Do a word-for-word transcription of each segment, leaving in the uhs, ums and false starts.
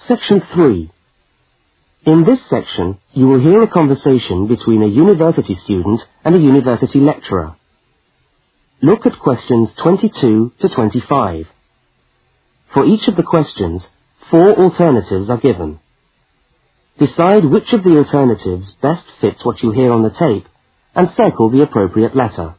Section three. In this section, you will hear a conversation between a university student and a university lecturer. Look at questions twenty-two to twenty-five. For each of the questions, four alternatives are given. Decide which of the alternatives best fits what you hear on the tape and circle the appropriate letter.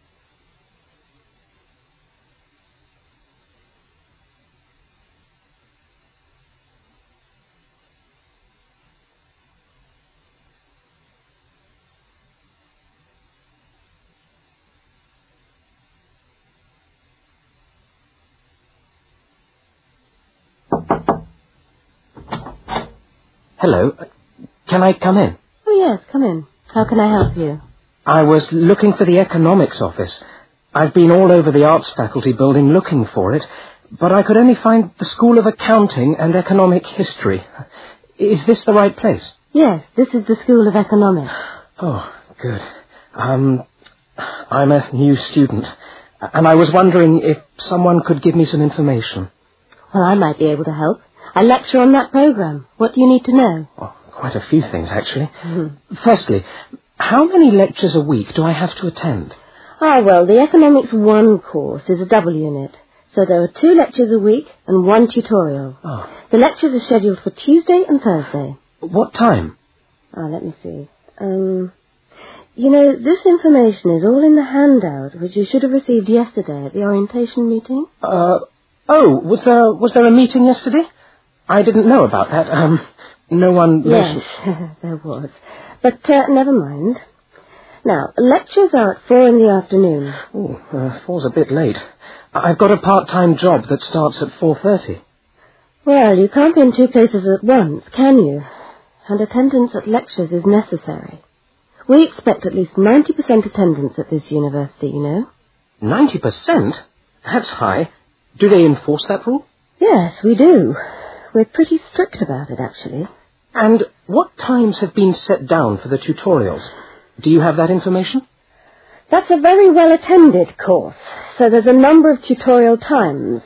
Hello. Can I come in? Oh, yes, come in. How can I help you? I was looking for the economics office. I've been all over the arts faculty building looking for it, but I could only find the School of Accounting and Economic History. Is this the right place? Yes, this is the School of Economics. Oh, good. Um, I'm a new student, and I was wondering if someone could give me some information. Well, I might be able to help. I lecture on that program. What do you need to know? Oh, quite a few things, actually. Mm-hmm. Firstly, how many lectures a week do I have to attend? Ah, well, the Economics one course is a double unit. So there are two lectures a week and one tutorial. Oh. The lectures are scheduled for Tuesday and Thursday. What time? Ah, let me see. Um, you know, this information is all in the handout, which you should have received yesterday at the orientation meeting. Uh, oh, was there, was there a meeting yesterday? I didn't know about that. Um, no one mentioned... Yes, there was. But uh, never mind. Now, lectures are at four in the afternoon. Oh, uh, four's a bit late. I've got a part-time job that starts at four thirty. Well, you can't be in two places at once, can you? And attendance at lectures is necessary. We expect at least ninety percent attendance at this university, you know. ninety percent? That's high. Do they enforce that rule? Yes, we do. We're pretty strict about it, actually. And what times have been set down for the tutorials? Do you have that information? That's a very well-attended course, so there's a number of tutorial times.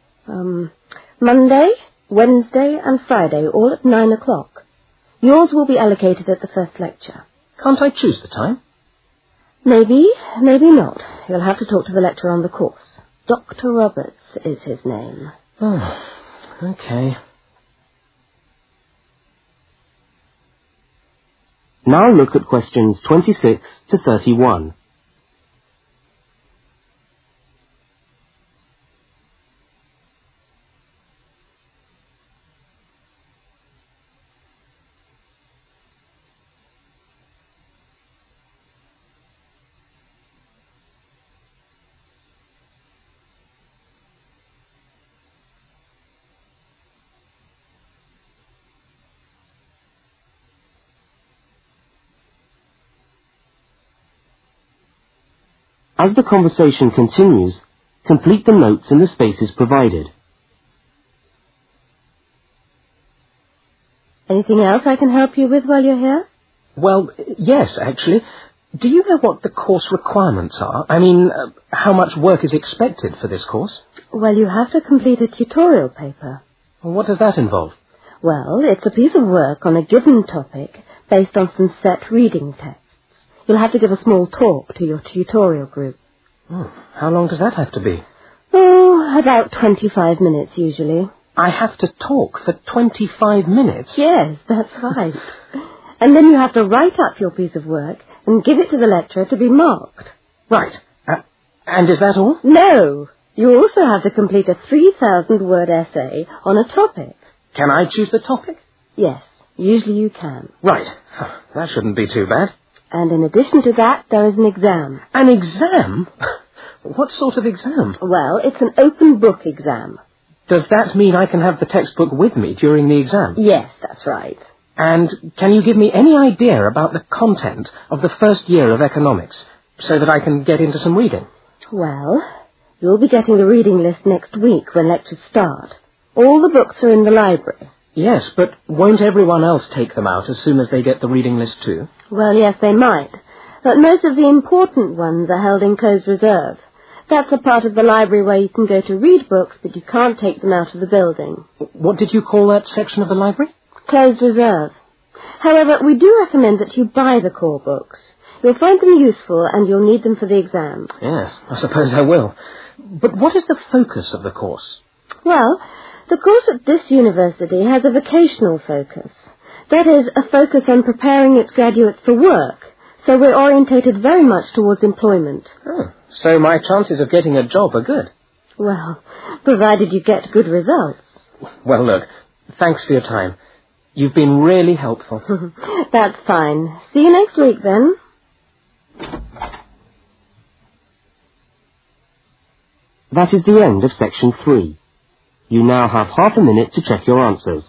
Um, Monday, Wednesday, and Friday, all at nine o'clock. Yours will be allocated at the first lecture. Can't I choose the time? Maybe, maybe not. You'll have to talk to the lecturer on the course. Doctor Roberts is his name. Oh, okay. Now look at questions twenty-six to thirty-one. As the conversation continues, complete the notes in the spaces provided. Anything else I can help you with while you're here? Well, yes, actually. Do you know what the course requirements are? I mean, uh, how much work is expected for this course? Well, you have to complete a tutorial paper. Well, what does that involve? Well, it's a piece of work on a given topic based on some set reading texts. You'll have to give a small talk to your tutorial group. Oh, how long does that have to be? Oh, about twenty-five minutes usually. I have to talk for twenty-five minutes? Yes, that's right. And then you have to write up your piece of work and give it to the lecturer to be marked. Right. Uh, and is that all? No. You also have to complete a three thousand word essay on a topic. Can I choose the topic? Yes, usually you can. Right. That shouldn't be too bad. And in addition to that, there is an exam. An exam? What sort of exam? Well, it's an open book exam. Does that mean I can have the textbook with me during the exam? Yes, that's right. And can you give me any idea about the content of the first year of economics, so that I can get into some reading? Well, you'll be getting the reading list next week when lectures start. All the books are in the library. Yes, but won't everyone else take them out as soon as they get the reading list too? Well, yes, they might. But most of the important ones are held in closed reserve. That's a part of the library where you can go to read books, but you can't take them out of the building. What did you call that section of the library? Closed reserve. However, we do recommend that you buy the core books. You'll find them useful and you'll need them for the exam. Yes, I suppose I will. But what is the focus of the course? Well, the course at this university has a vocational focus. That is, a focus on preparing its graduates for work. So we're orientated very much towards employment. Oh, so my chances of getting a job are good. Well, provided you get good results. Well, look, thanks for your time. You've been really helpful. That's fine. See you next week, then. That is the end of section three. You now have half a minute to check your answers.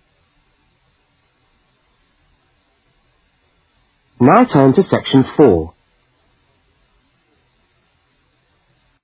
Now turn to section four.